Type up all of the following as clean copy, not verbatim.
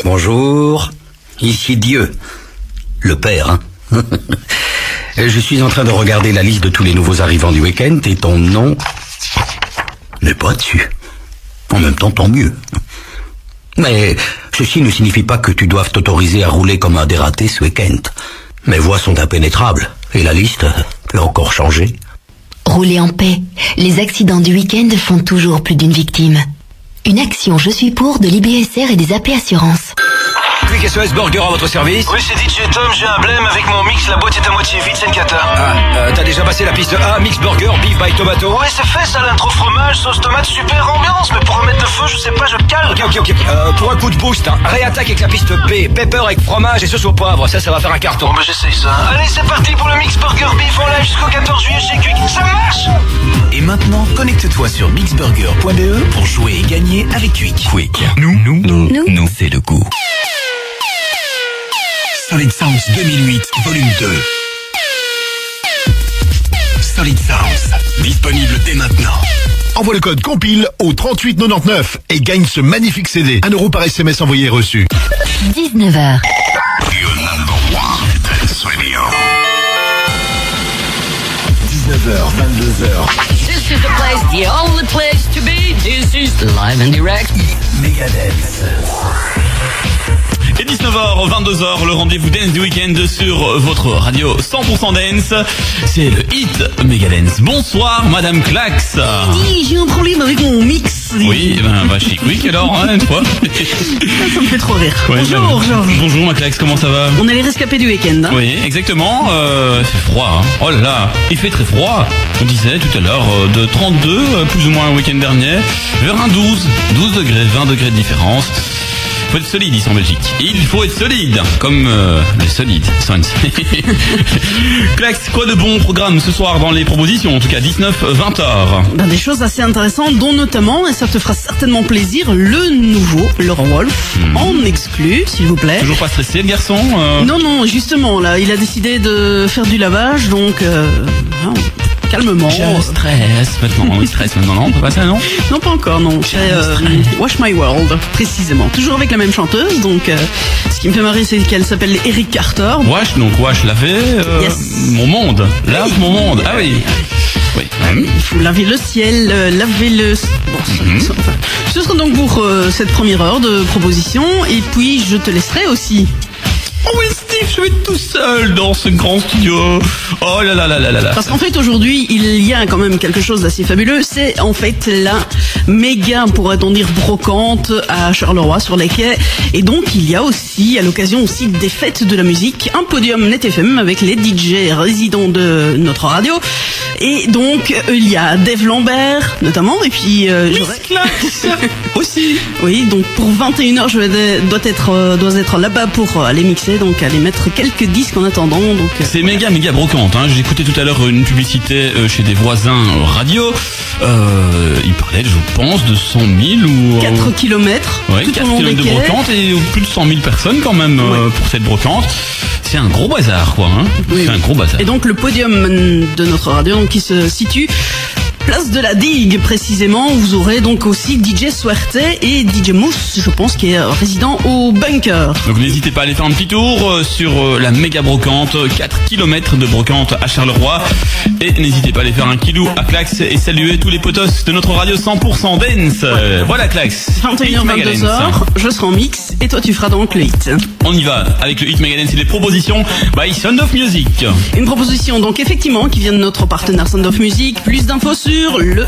Bonjour, ici Dieu, le père. Je suis en train de regarder la liste de tous les nouveaux arrivants du week-end et ton nom n'est pas dessus. En même temps, tant mieux. Mais ceci ne signifie pas que tu doives t'autoriser à rouler comme un dératé ce week-end. Mes voies sont impénétrables et la liste peut encore changer. Roulez en paix. Les accidents du week-end font toujours plus d'une victime. Une action Je suis pour de l'IBSR et des AP Assurances. Quick SOS Burger à votre service. Oui, c'est DJ Tom, j'ai un blême avec mon mix, la boîte est à moitié vide, c'est une cata. T'as déjà passé la piste A, mix burger, beef by tomato. Ouais, c'est fait ça, l'intro fromage, sauce tomate, super ambiance, mais pour remettre le feu, je sais pas, je cale. Ok. Pour un coup de boost, réattaque avec la piste B, pepper avec fromage et sauce au poivre, ça va faire un carton. Bon, bah j'essaye ça. Allez, c'est parti pour le mix burger beef en live jusqu'au 14 juillet chez Quick, ça marche. Et maintenant, connecte-toi sur mixburger.be pour jouer et gagner avec Quick. Quick, nous, c'est le goût. Solid Sounds 2008, volume 2. Solid Sounds, disponible dès maintenant. Envoie le code COMPILE au 3899 et gagne ce magnifique CD. 1 € par SMS envoyé et reçu. 19h. Your number one dance radio. 19h, 22h. This is the place, the only place to be. This is live and direct. Megadance. Et 19h, 22h, le rendez-vous dance du week-end sur votre radio 100% dance. C'est le hit Megadance. Bonsoir, Madame Clax. Dis, j'ai un problème avec mon mix. Oui, va chez Quick alors, hein, toi. Ça me fait trop rire. Ouais, Bonjour, Georges. Bonjour, ma Clax, comment ça va? On est les rescapés du week-end. Hein. Oui, exactement. Il fait froid. Hein. Oh là là, il fait très froid. On disait tout à l'heure de 32, plus ou moins le week-end dernier, vers un 12 degrés, 20 degrés de différence. Il faut être solide ici en Belgique. Il faut être solide, comme les solides. Clax, quoi de bon programme ce soir dans les propositions? En tout cas, 19-20 heures. Des choses assez intéressantes, dont notamment, et ça te fera certainement plaisir, le nouveau Laurent Wolf, en exclu, s'il vous plaît. Toujours pas stressé, le garçon Non, justement, là, il a décidé de faire du lavage, donc... calmement. Je stresse maintenant. Il stresse maintenant, non? On peut pas ça, non? Non, pas encore, non. C'est Wash My World, précisément. Toujours avec la même chanteuse, donc ce qui me fait marrer, c'est qu'elle s'appelle Eric Carter. Wash, laver yes. Mon monde. Lave mon monde. Ah oui. Oui. Il faut laver le ciel, laver le... Bon, ce sera donc pour cette première heure de proposition, et puis je te laisserai aussi. Oh oui, Steve, je vais être tout seul dans ce grand studio. Oh là là là là là. Parce qu'en fait, aujourd'hui, il y a quand même quelque chose d'assez fabuleux. C'est en fait la méga, pourrait-on dire, brocante à Charleroi sur les quais. Et donc, il y a aussi, à l'occasion aussi des fêtes de la musique, un podium Net FM avec les DJ résidents de notre radio. Et donc, il y a Dave Lambert, notamment, et puis... Clax aussi. Oui, donc pour 21h, je dois être là-bas pour aller mixer, donc aller mettre quelques disques en attendant. Donc c'est méga brocante. Hein. J'ai écouté tout à l'heure une publicité chez des voisins radio. Ils parlaient, je pense, de 100 000 ou... 4 kilomètres. Ouais, 4 kilomètres de brocante et plus de 100 000 personnes quand même pour cette brocante. C'est un gros bazar, quoi. Hein. Oui, c'est un gros bazar. Et donc le podium de notre radio, donc, qui se situe place de la Digue, précisément. Vous aurez donc aussi DJ Suerte et DJ Mousse, je pense, qui est résident au Bunker. Donc n'hésitez pas à aller faire un petit tour sur la méga brocante, 4 km de brocante à Charleroi. Et n'hésitez pas à aller faire un kilou à Clax et saluer tous les potos de notre radio 100% dance. Voilà Clax. 21h, 22h, je serai en mix et toi tu feras donc le hit. On y va avec le hit Megadance et les propositions by Sound of Music. Une proposition donc effectivement qui vient de notre partenaire Sound of Music. Plus d'infos sur le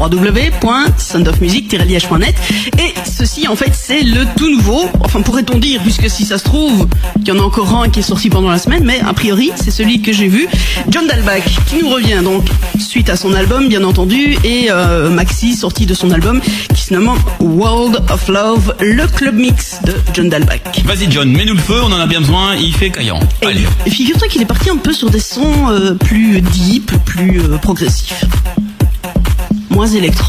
www.soundofmusic-liège.net. Et ceci en fait c'est le tout nouveau, enfin pourrait-on dire, puisque si ça se trouve il y en a encore un qui est sorti pendant la semaine, mais a priori c'est celui que j'ai vu, John Dalbach, qui nous revient donc suite à son album bien entendu, et maxi sorti de son album qui se nomme World of Love, le club mix de John Dalbach. Vas-y John, mets-nous le feu, on en a bien besoin, il fait caillant. Allez. Et figure-toi qu'il est parti un peu sur des sons plus deep, plus progressifs, moins électro.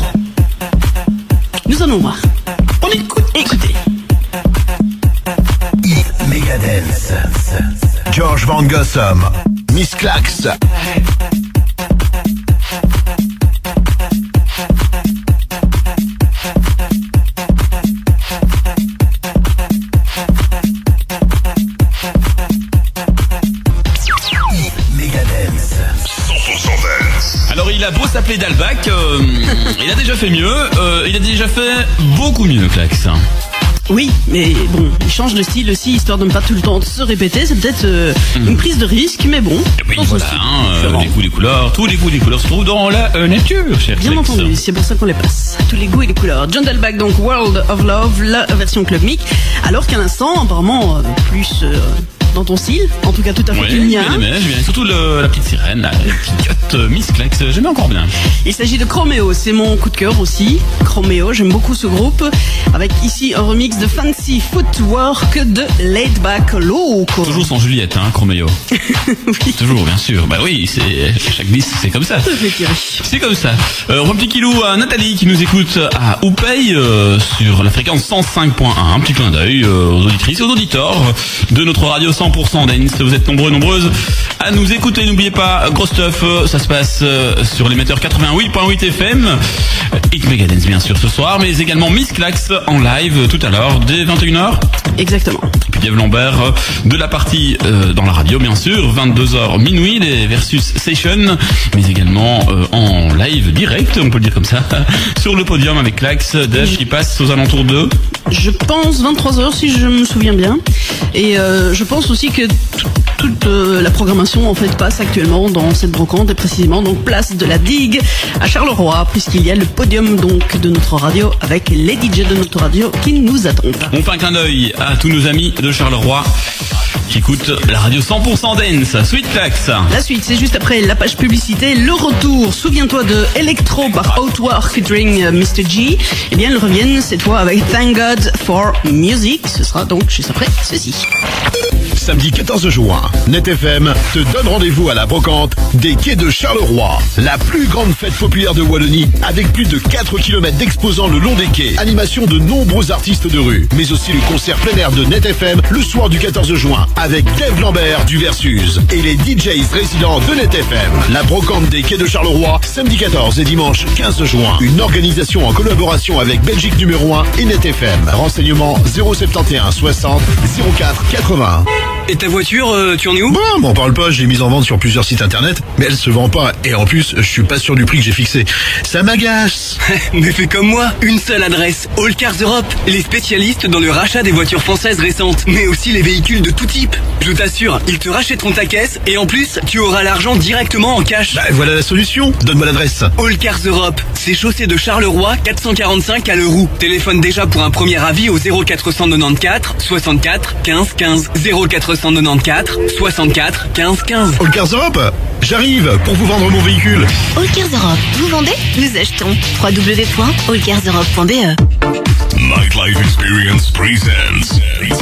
Nous allons voir. On écoute. Écoutez. Megadance. George Van Gossum. Miss Clax. s'appelait Dalbac. Il a déjà fait mieux. Il a déjà fait beaucoup mieux, Klax. Oui, mais bon, il change de style aussi, histoire de ne pas tout le temps se répéter. C'est peut-être une prise de risque, mais bon. Oui, voilà, les goûts, les couleurs, tous les goûts, les couleurs se trouvent dans la nature, cher Bien Klax. entendu, c'est pour ça qu'on les passe. Tous les goûts et les couleurs. John Dalbac, donc World of Love, la version Club Mic. Alors qu'à l'instant, apparemment, plus dans ton style, en tout cas tout à fait Oui, mien. j'aime bien. Surtout la petite sirène, la petite Miss Klax, j'aime encore bien. Il s'agit de Chromeo, c'est mon coup de cœur aussi. Chromeo, j'aime beaucoup ce groupe. Avec ici un remix de Fancy Footwork de Laid Back Loco. Toujours sans Juliette, hein, Chromeo. Oui. Toujours, bien sûr. Bah oui, chaque disque, c'est comme ça. C'est comme ça. On voit un petit kilou à Nathalie qui nous écoute à Oupey sur la fréquence 105.1. Un petit clin d'œil aux auditrices et aux auditeurs de notre radio 100% Dance. Vous êtes nombreuses à nous écouter. N'oubliez pas, gros stuff, ça se passe sur l'émetteur 88.8 FM. Hit Megadance bien sûr ce soir, mais également Miss Klax en live tout à l'heure dès 21h. Exactement. Et puis Dave Lambert de la partie dans la radio bien sûr, 22h minuit, les Versus Session, mais également en live direct, on peut le dire comme ça, sur le podium avec Klax. Dave qui passe aux alentours de... Je pense 23h si je me souviens bien. Et je pense aussi que toute la programmation en fait passe actuellement dans cette brocante et précisément donc place de la Digue à Charleroi, puisqu'il y a le podium donc de notre radio avec les DJ de notre radio qui nous attendent. On fait un clin d'œil à tous nos amis de Charleroi qui écoutent la radio 100% Dance. Sweet Klax. La suite, c'est juste après la page publicité, le retour. Souviens-toi de Electro par Outwork featuring Mr. G. Eh bien, ils reviennent cette fois avec Thank God for Music. Ce sera donc juste après ceci. Samedi 14 juin, NetFM te donne rendez-vous à la brocante des quais de Charleroi. La plus grande fête populaire de Wallonie avec plus de 4 km d'exposants le long des quais. Animation de nombreux artistes de rue, mais aussi le concert plein air de NetFM le soir du 14 juin avec Dave Lambert du Versus et les DJs résidents de NetFM. La brocante des quais de Charleroi, samedi 14 et dimanche 15 juin. Une organisation en collaboration avec Belgique numéro 1 et NetFM. Renseignements 071 60 04 80. Et ta voiture, tu en es où? Bon, m'en parle pas, je l'ai mise en vente sur plusieurs sites internet, mais elle se vend pas. Et en plus, je suis pas sûr du prix que j'ai fixé. Ça m'agace. Mais fais comme moi, une seule adresse, All Cars Europe, les spécialistes dans le rachat des voitures françaises récentes, mais aussi les véhicules de tout type. Je t'assure, ils te rachèteront ta caisse et en plus, tu auras l'argent directement en cash. Bah voilà la solution, donne-moi l'adresse. All Cars Europe, c'est chaussée de Charleroi, 445 à Leroux. Téléphone déjà pour un premier avis au 0494 64 15 15. 0494 64 15 15. All Cars Europe, j'arrive pour vous vendre mon véhicule. All Cars Europe, vous vendez, nous achetons. www.allcarseurope.be. Nightlife Experience presents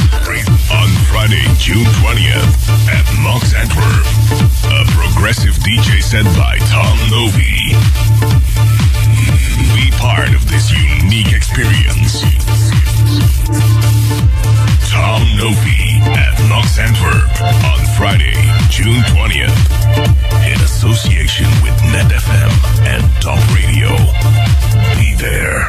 on Friday, June 20th at Mox Antwerp, a progressive DJ set by Tom Novi. Be part of this unique experience. Tom Novi at Mox Antwerp on Friday, June 20th, in association with NetFM and Top Radio. Be there.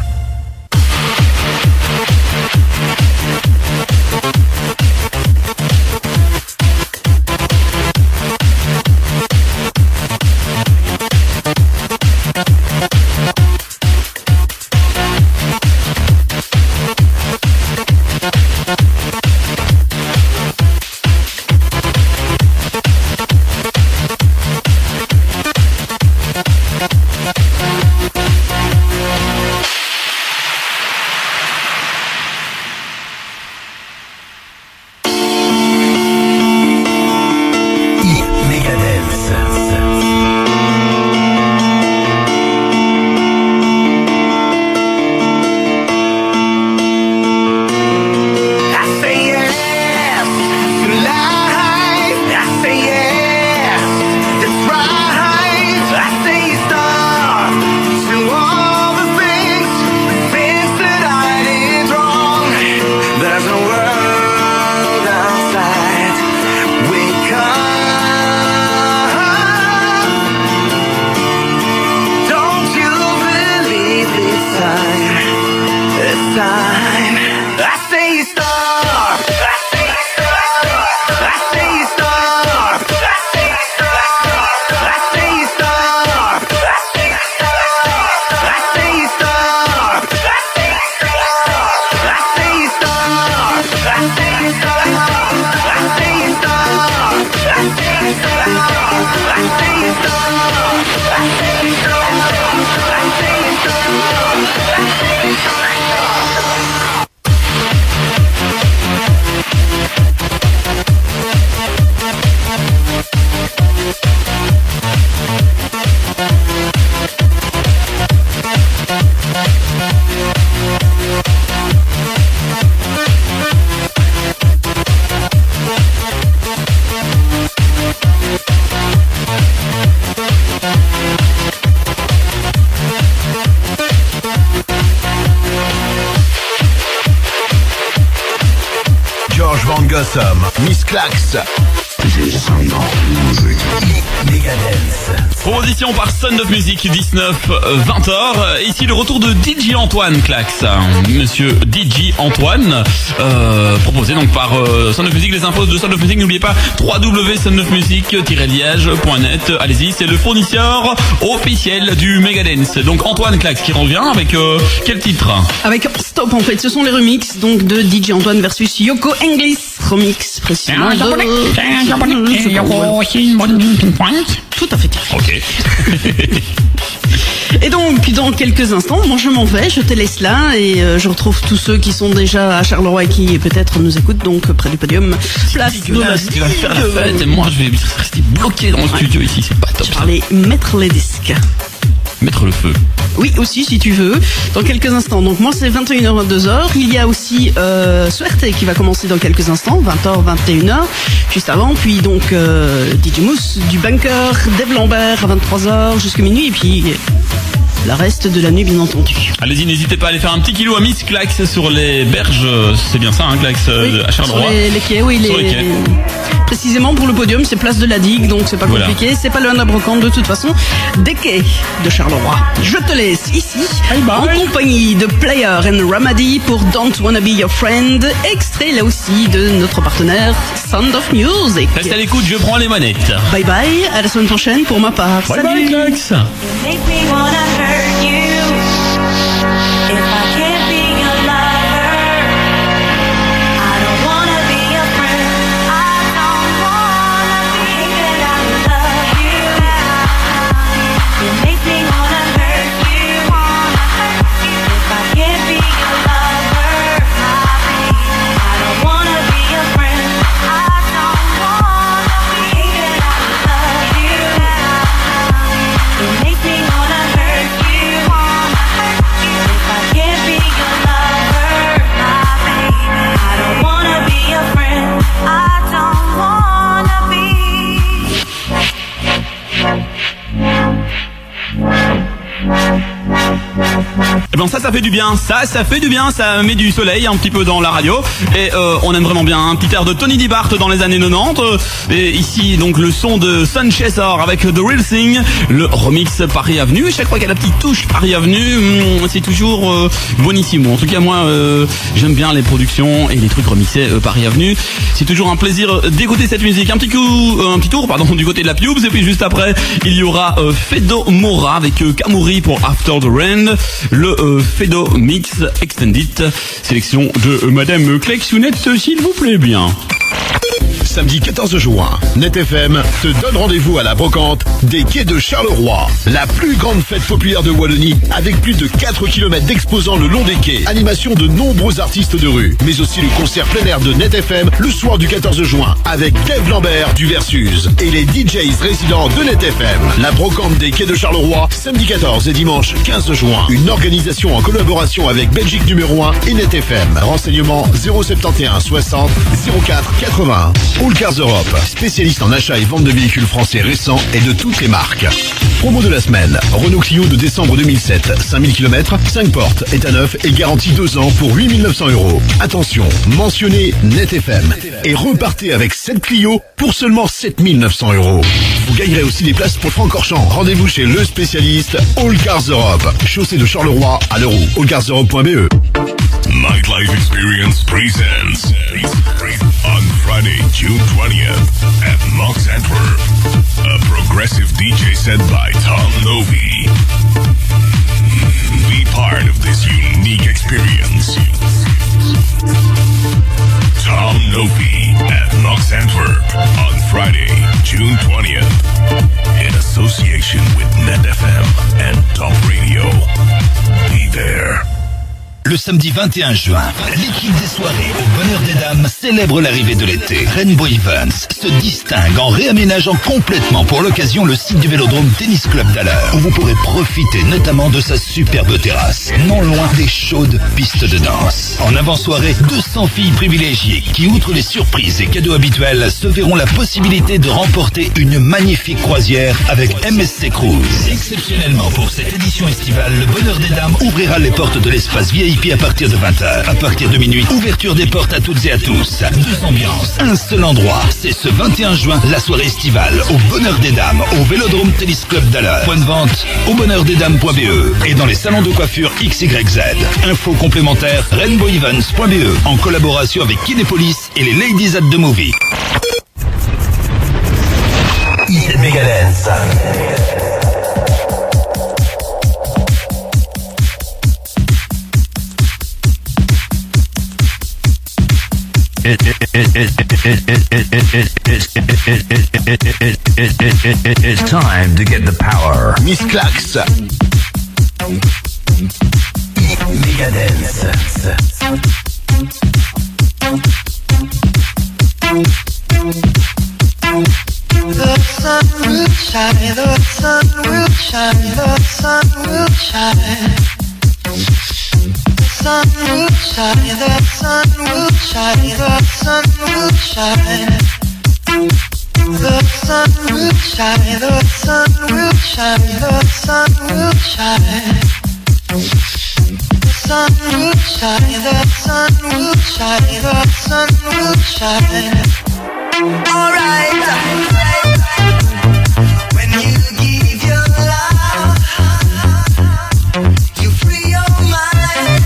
George Van Gossam, Miss Clax. Proposition par Sound of Music, 19-20h. Ici le retour de DJ Antoine Clax. Monsieur DJ Antoine, proposé donc par Sound of Music. Les infos de Sound of Music, n'oubliez pas www.soundofmusic-liège.net. Allez-y, c'est le fournisseur officiel du Megadance. Donc Antoine Clax qui revient avec quel titre? Ok. Et donc, dans quelques instants, moi je m'en vais, je te laisse là et je retrouve tous ceux qui sont déjà à Charleroi et qui peut-être nous écoutent, donc près du podium. Place de la tu vas faire la fête et moi je vais rester bloqué dans le studio ici, c'est pas top. Je vais aller mettre les disques. Mettre le feu. Oui, aussi si tu veux. Dans quelques instants. Donc moi c'est 21h-22h. Il y a aussi Suerte qui va commencer dans quelques instants, 20h-21h, juste avant. Puis donc DJ Mousse du Bunker, Dave Lambert à 23h jusqu'à minuit. Et puis le reste de la nuit bien entendu. Allez-y, n'hésitez pas à aller faire un petit kilo à Miss Clax sur les berges. C'est bien ça, hein, Clax, oui, à Charleroi. Sur les quais, oui. Sur les quais. Précisément pour le podium, c'est place de la Digue, donc c'est pas compliqué. Voilà. C'est pas le Hanna Brocante de toute façon. Des quais de Charleroi. Je te laisse ici en compagnie de Player and Ramadi pour Don't Wanna Be Your Friend, extrait là aussi de notre partenaire Sound of Music. Reste à l'écoute, je prends les manettes. Bye bye, à la semaine prochaine pour ma part. Bye Salut. bye Clax. Eh ben ça fait du bien, ça fait du bien, ça met du soleil un petit peu dans la radio et on aime vraiment bien un petit air de Tony Dibart dans les années 90 et ici donc le son de Sun Chaser avec The Real Thing, le remix Paris Avenue. Chaque fois qu'il y a la petite touche Paris Avenue, c'est toujours bonissimo. En tout cas moi j'aime bien les productions et les trucs remixés Paris Avenue. C'est toujours un plaisir d'écouter cette musique. Un petit tour du côté de la Pubes et puis juste après il y aura Fedo Mora avec Kamuri pour After the Rain, le Fedo Mix Extended, sélection de Madame Klexounette, s'il vous plaît bien. Samedi 14 juin, NetFM te donne rendez-vous à la brocante des quais de Charleroi. La plus grande fête populaire de Wallonie avec plus de 4 km d'exposants le long des quais. Animation de nombreux artistes de rue, mais aussi le concert plein air de NetFM le soir du 14 juin avec Dave Lambert du Versus et les DJs résidents de NetFM. La brocante des quais de Charleroi, samedi 14 et dimanche 15 juin. Une organisation en collaboration avec Belgique numéro 1 et NetFM. Renseignements 071 60 04 80. All Cars Europe, spécialiste en achat et vente de véhicules français récents et de toutes les marques. Promo de la semaine, Renault Clio de décembre 2007, 5000 km, 5 portes, état neuf et garantie 2 ans pour 8 900 €. Attention, mentionnez NetFM et repartez avec 7 Clio pour seulement 7 900 €. Vous gagnerez aussi des places pour Francorchamps. Rendez-vous chez le spécialiste All Cars Europe, chaussée de Charleroi à l'Euro, allcarseurope.be. Nightlife Experience presents on Friday, June 20th at Mox Antwerp, a progressive DJ set by Tom Novi. Be part of this unique experience. Tom Novi at Mox Antwerp on Friday, June 20th in association with NetFM and Top Radio. Be there. Le samedi 21 juin, l'équipe des soirées au Bonheur des Dames célèbre l'arrivée de l'été. Rainbow Events se distingue en réaménageant complètement pour l'occasion le site du Vélodrome Tennis Club d'Alleur, où vous pourrez profiter notamment de sa superbe terrasse, non loin des chaudes pistes de danse. En avant-soirée, 200 filles privilégiées qui, outre les surprises et cadeaux habituels, se verront la possibilité de remporter une magnifique croisière avec MSC Cruise. Exceptionnellement pour cette édition estivale, le Bonheur des Dames ouvrira les portes de l'espace VIP à partir de 20h. À partir de minuit, ouverture des portes à toutes et à tous. Megadance. Deux ambiances, un seul endroit. C'est ce 21 juin, la soirée estivale au Bonheur des Dames, au Vélodrome Tennis Club d'Aleur. Point de vente au bonheurdesdames.be et dans les salons de coiffure XYZ. Infos complémentaires rainbowevents.be en collaboration avec Kinepolis et les Ladies at the Movie. Megadance. It's time to get the power. Miss Clax. Megadance. The sun will shine, the sun will shine, the sun will shine. The sun will shine, the sun will shine, the sun will shine. The sun will shine, the sun will shine, the sun will shine. The sun will shine, the sun will shine, the sun will shine. Alright. When you give your love, you free your mind.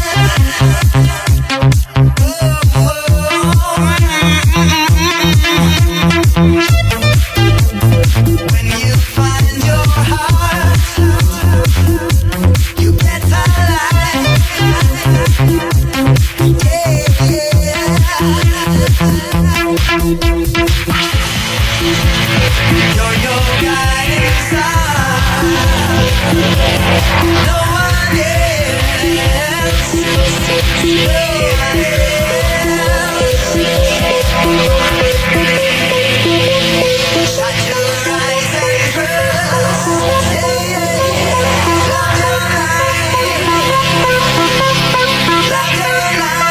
When you find your heart, you better life. You're your guiding star. No one else. Shut your eyes and trust. Love your life. Love your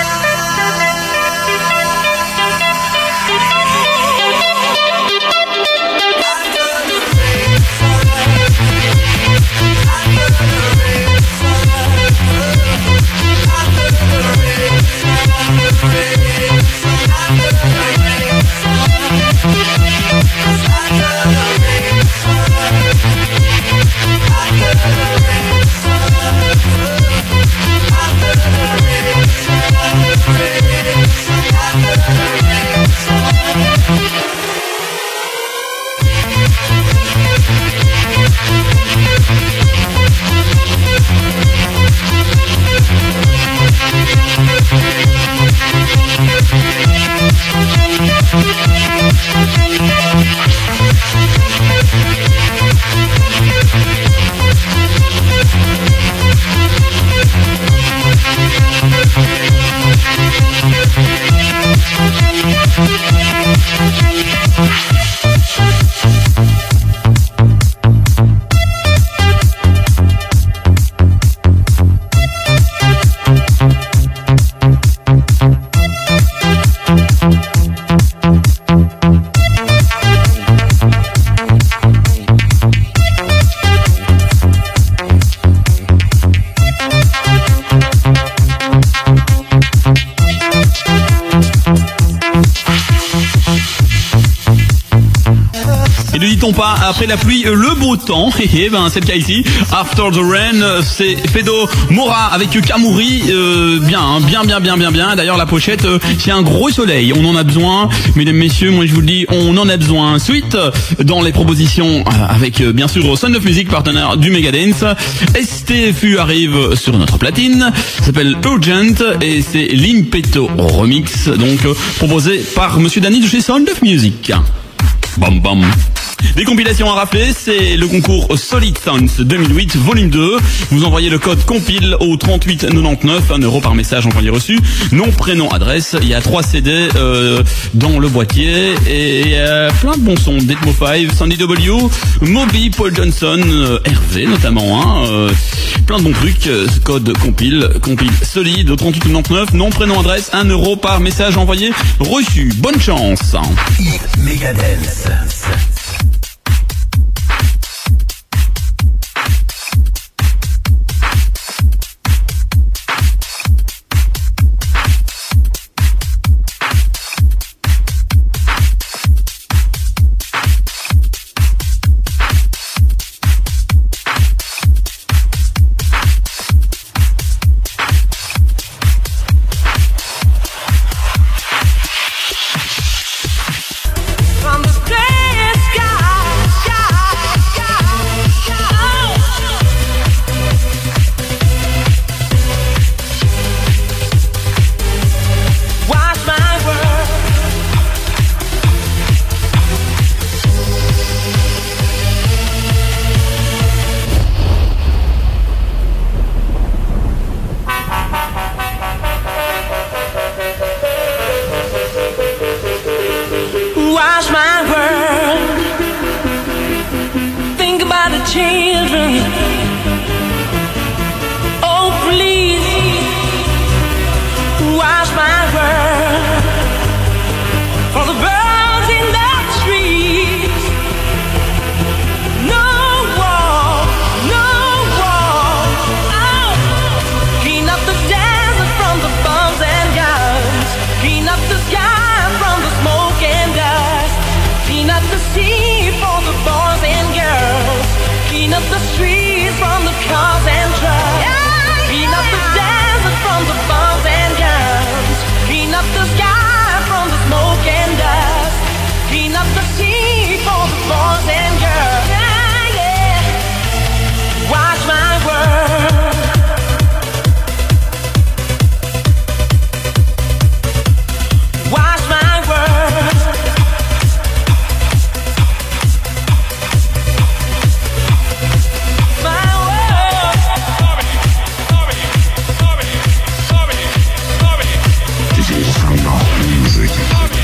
Pas après la pluie, le beau temps. Et ben c'est le cas ici. After the Rain, c'est Fedo Mora avec Kamuri. Bien. D'ailleurs la pochette, c'est un gros soleil. On en a besoin, mesdames, messieurs. Moi je vous le dis, on en a besoin. Suite dans les propositions avec bien sûr Sound of Music, partenaire du Megadance. STFU arrive sur notre platine. Ça s'appelle Urgent et c'est l'Impeto Remix. Donc proposé par Monsieur Danny de chez Sound of Music. Bam bam. Des compilations à rafler, c'est le concours Solid Sounds 2008 volume 2. Vous envoyez le code compile au 3899, 1 € par message envoyé reçu. Nom, prénom, adresse. Il y a 3 CD dans le boîtier et plein de bons sons. Deadmo 5, Sandy W, Moby, Paul Johnson, Hervé notamment. Plein de bons trucs. Code compile solide au 3899. Nom, prénom, adresse. 1 € par message envoyé reçu. Bonne chance. Megadance.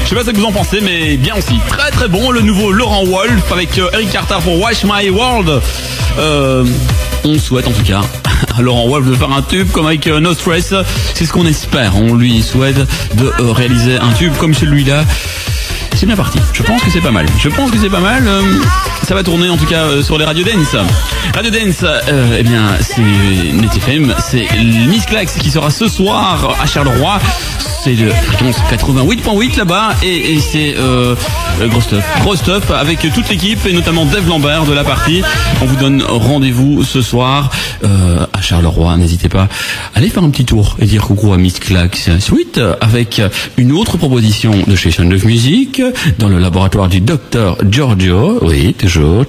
Je sais pas ce que vous en pensez, mais bien aussi. Très très bon, le nouveau Laurent Wolf avec Eric Carter pour Watch My World. On souhaite en tout cas à Laurent Wolf de faire un tube comme avec No Stress. C'est ce qu'on espère. On lui souhaite de réaliser un tube comme celui-là. C'est bien parti. Je pense que c'est pas mal. Ça va tourner en tout cas sur les Radio Dance. Radio Dance, eh bien, c'est Net FM, c'est Miss Clax qui sera ce soir à Charleroi. C'est le fréquence 88.8 là-bas et c'est Gros Stuff avec toute l'équipe et notamment Dave Lambert de la partie. On vous donne rendez-vous ce soir à Charleroi. N'hésitez pas à aller faire un petit tour et dire coucou à Miss Clax. Suite avec une autre proposition de chez Sound of Music dans le laboratoire du Dr Giorgio. Oui, toujours.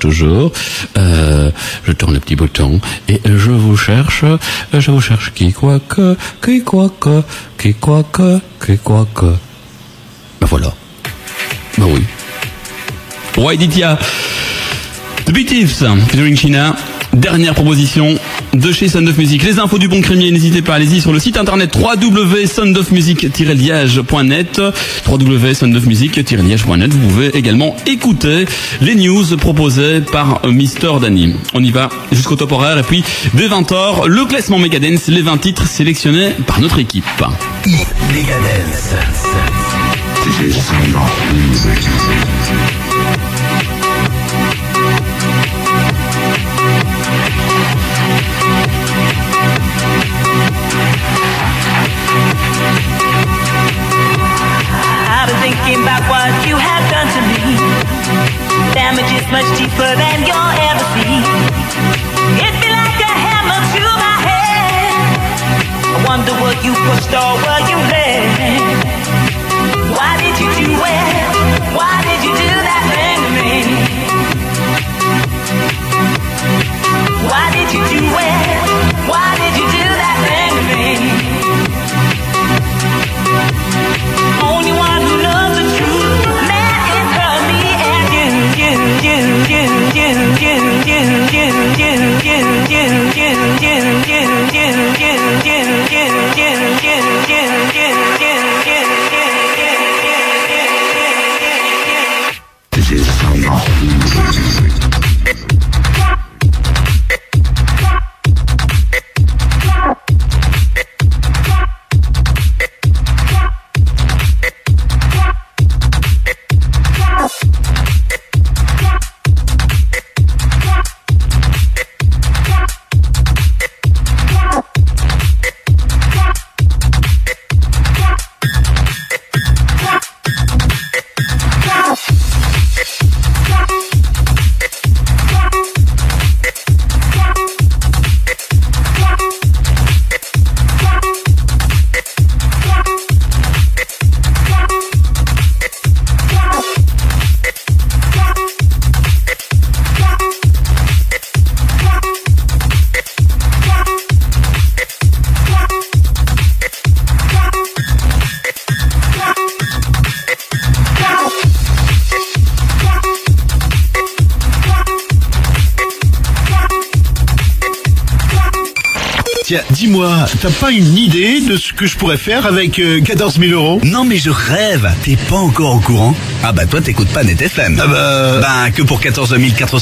Je tourne le petit bouton et je vous cherche qui quoi que. Ben voilà. Ben oui. Waiditia. The Big Thieves, featuring China. Dernière proposition de chez Sound of Music. Les infos du bon crémier, n'hésitez pas, allez-y sur le site internet www.soundofmusic-liège.net www.soundofmusic-liège.net. Vous pouvez également écouter les news proposées par Mister Danny. On y va jusqu'au top horaire et puis dès 20h, le classement Megadance, les 20 titres sélectionnés par notre équipe. Megadance. Thinking about what you have done to me. Damage is much deeper than you'll ever see. It be like a hammer to my head. I wonder what you pushed or what you led. Why did you do it? Why did you do that thing to me? Why did you do it? Why did you do that thing to me? Only one who knows the truth, man, it hurt me and Tiens, dis-moi, t'as pas une idée de ce que je pourrais faire avec 14 000 €? Non mais je rêve, t'es pas encore au courant? Ah bah toi t'écoutes pas Net FM. Ben que pour 14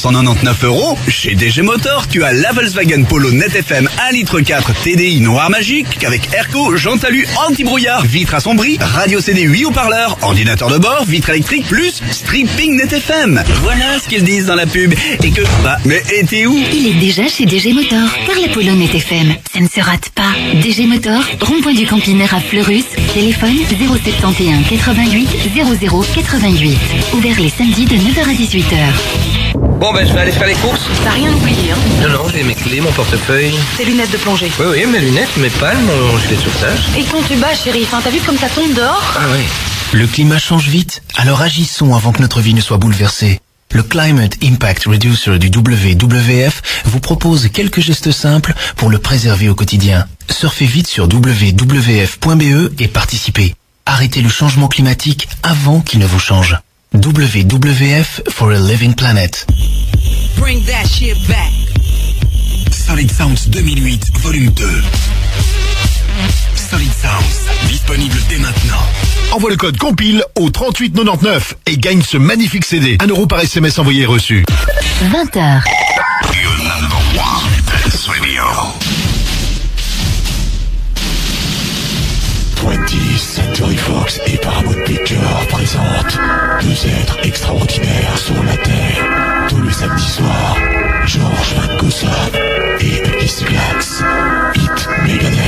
499 €, chez DG Motor, tu as la Volkswagen Polo Net FM 1,4 litre TDI noir magique avec airco, jante alu anti-brouillard, vitre assombrie, radio CD 8 haut-parleurs, ordinateur de bord, vitre électrique plus stripping Net FM. Voilà ce qu'ils disent dans la pub. Et que, mais t'es où? Il est déjà chez DG Motor, car la Polo Net FM, ça ne se rate pas. DG Motor, rond-point du Campinaire à Fleurus, téléphone 071 88 00 88. Ouvert les samedis de 9h à 18h. Bon ben je vais aller faire les courses. T'as rien oublié, hein? Non, j'ai mes clés, mon portefeuille. Tes lunettes de plongée. Oui, mes lunettes, mes palmes, mon gilet de sauvetage. Et ton tuba, chérie, t'as vu comme ça tombe dehors? Ah oui. Le climat change vite, alors agissons avant que notre vie ne soit bouleversée. Le Climate Impact Reducer du WWF vous propose quelques gestes simples pour le préserver au quotidien. Surfez vite sur wwf.be et participez. Arrêtez le changement climatique avant qu'il ne vous change. WWF for a Living Planet. Bring that shit back. Solid Sounds 2008, volume 2. Solid Sounds. Disponible dès maintenant. Envoie le code COMPILE au 3899 et gagne ce magnifique CD. 1 € par SMS envoyé et reçu. 20h. Your number one dance radio. 20th Century Fox et Paramount Pictures présentent deux êtres extraordinaires sur la Terre. Tous les samedis soirs, George Van Gossam et Ulysse Glax. Hit Megadeth.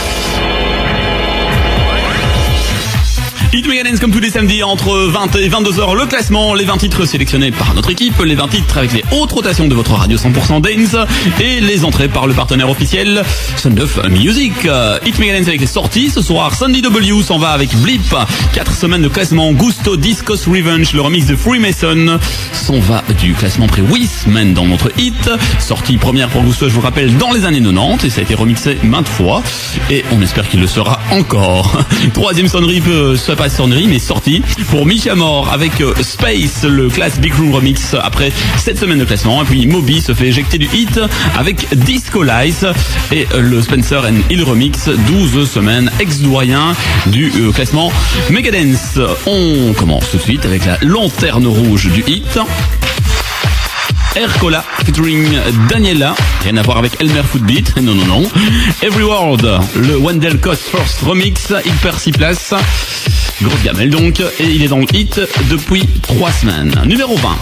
Hit Megadance comme tous les samedis entre 20 et 22h, le classement, les 20 titres sélectionnés par notre équipe, les 20 titres avec les hautes rotations de votre radio 100% dance et les entrées par le partenaire officiel Sound of Music. Hit Megadance avec les sorties ce soir, Sandy W s'en va avec Blip, 4 semaines de classement, Gusto Discos Revenge, le remix de Freemason s'en va du classement après 8 semaines dans notre hit, sortie première pour Gusto, je vous rappelle, dans les années 90 et ça a été remixé maintes fois et on espère qu'il le sera encore. Troisième sonnerie sonnerie mais sortie pour Misha Moore avec Space, le class Big Room remix après 7 semaines de classement. Et puis Moby se fait éjecter du hit avec Disco Lies et le Spencer and Hill remix, 12 semaines ex-doyen du classement Megadance. On commence tout de suite avec la lanterne rouge du hit. Ercola featuring Daniela, rien à voir avec Elmer Footbeat, non. Every World, le Wendell Coast First remix, il perd 6 places, grosse gamelle donc, et il est dans le hit depuis 3 semaines. Numéro 20.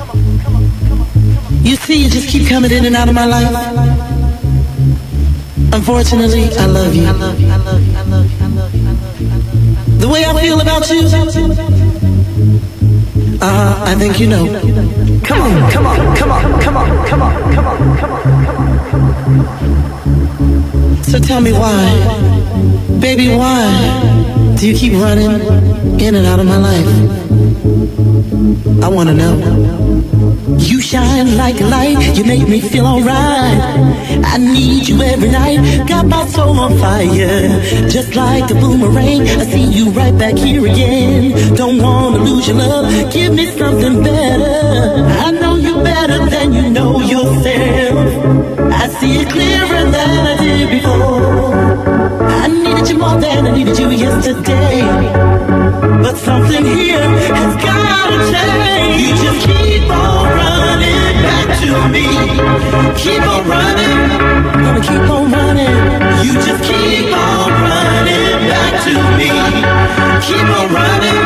You see, you just keep coming in and out of my life. Unfortunately, I love you. The way I feel about you, I think you know. Come on, come on, come on, come on, come on, come on, come on, come on, come on. So tell me why, baby, why do you keep running in and out of my life? I wanna know. You shine like a light, you make me feel alright. I need you every night, got my soul on fire. Just like a boomerang, I see you right back here again. Don't wanna lose your love, give me something better. I know you better than you know yourself. I see it clearer than I did before. I needed you more than I needed you yesterday. But something here has gotta change. You just keep on running back to me. Keep on running, gonna keep on running. You just keep on running back to me. Keep on running.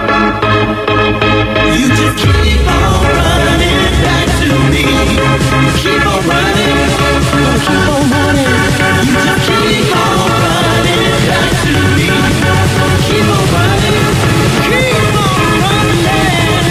You just keep on running back to me. Keep on running, gonna keep on running. You just keep on running back to me. Keep on running. Keep on running.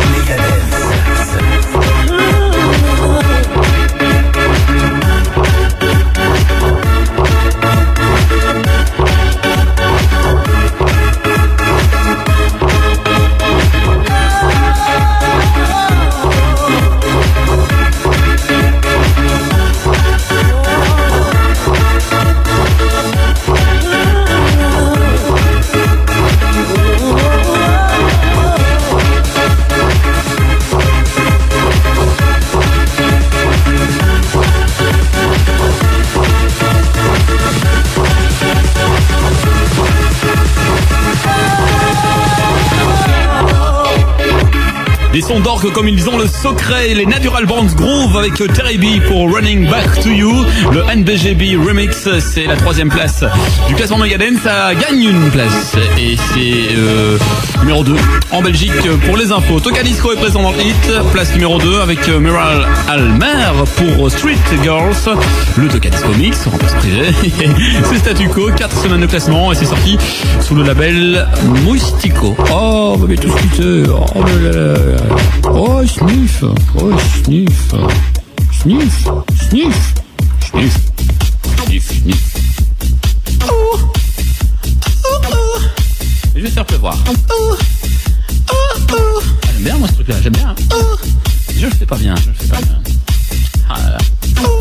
Des sons d'orgue comme ils ont le secret, les Natural Born Groove avec Terry B pour Running Back to You. Le NBGB Remix, c'est la 3e place du classement Megadance, ça gagne une place. Et c'est numéro 2 en Belgique pour les infos. Tocadisco est présent dans le hit, place numéro 2 avec Meral Almer pour Street Girls. Le Tocadisco Mix, remplace privé. C'est statu quo, 4 semaines de classement et c'est sorti sous le label Mystico. Oh, on va tout quitter. Oh là là là. Oh, sniff, oh, sniff, sniff, sniff, sniff, sniff, sniff. Oh, oh, oh. Je vais faire pleuvoir. Oh, oh, oh. Ah, j'aime bien moi ce truc-là, j'aime bien. Oh. Je le fais pas bien, je le fais pas bien. Ah là là. Oh.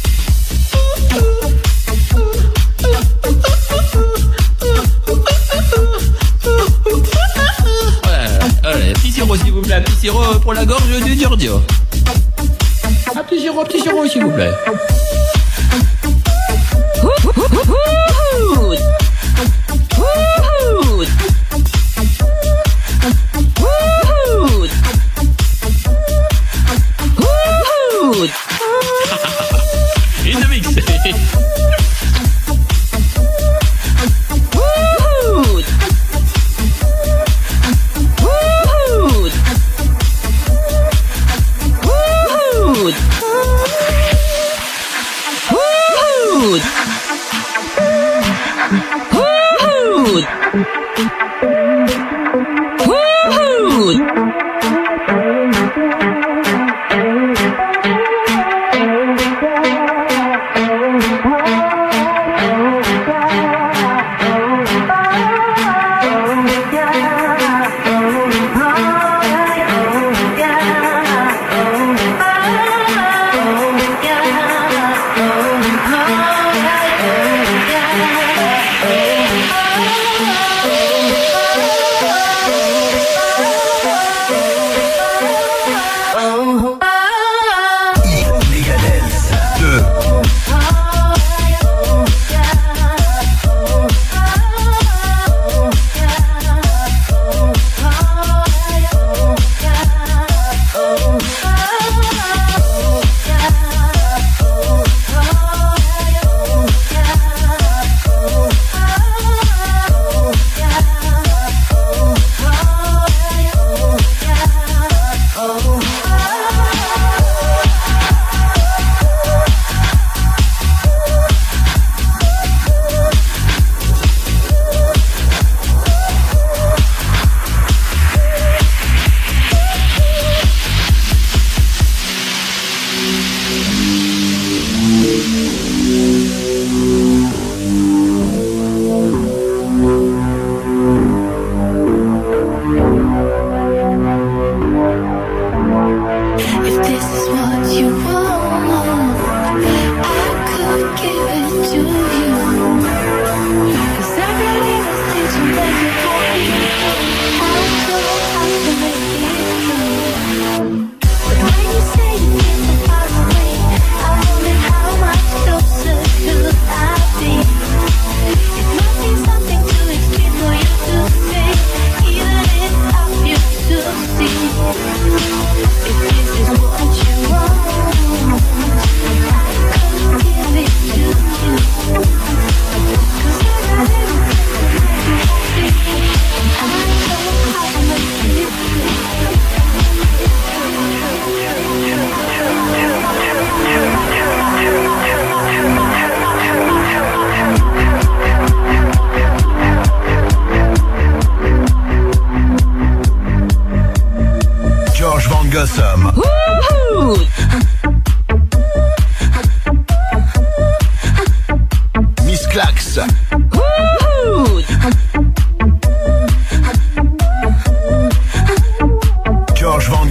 Petit sirop s'il vous plaît, petit sirop pour la gorge du Giorgio. Un petit sirop s'il vous plaît. In the mix.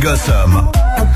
Gossam.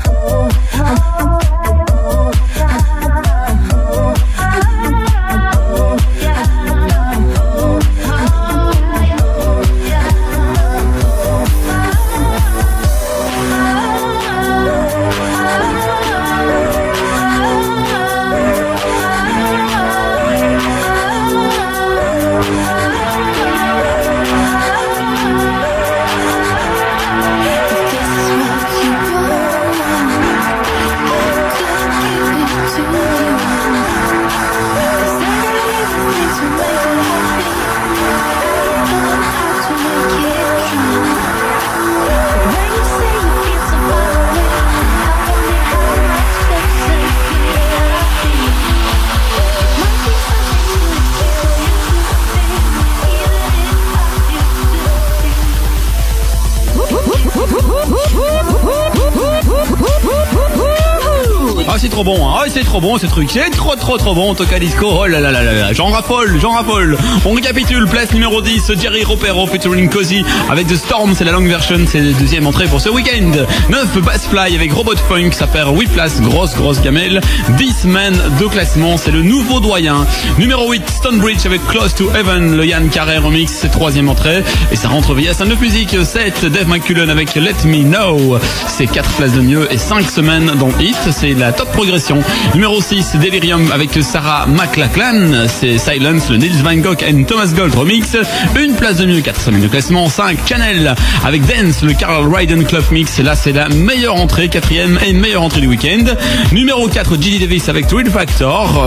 Ah, c'est trop bon, hein. Ah, c'est trop bon ce truc, c'est trop bon, Toca Disco, oh là là là là, j'en raffole. On récapitule, place numéro 10, Jerry Ropero featuring Cozy avec The Storm, c'est la longue version, c'est la deuxième entrée pour ce week-end. 9, Bassfly avec Robot Funk, ça perd 8 places, grosse gamelle. 10 men de classement, c'est le nouveau doyen. Numéro 8, Stonebridge avec Close to Heaven, le Yann Carré remix, c'est troisième entrée, et ça rentre via sa 9 musique. 7, Dave McCullen avec Let Me Know, c'est 4 places de mieux et 5 semaines dans Hit, c'est la top progression. Numéro 6, Delirium avec Sarah McLachlan, c'est Silence, le Nils Van Gogh and Thomas Gold remix, une place de mieux, 4 semaines de classement. 5, Channel avec Dance, le Carl Ryden Club Mix, là c'est la meilleure entrée, 4e et meilleure entrée du week-end. Numéro 4, Gilly Davis avec Thrill Factor.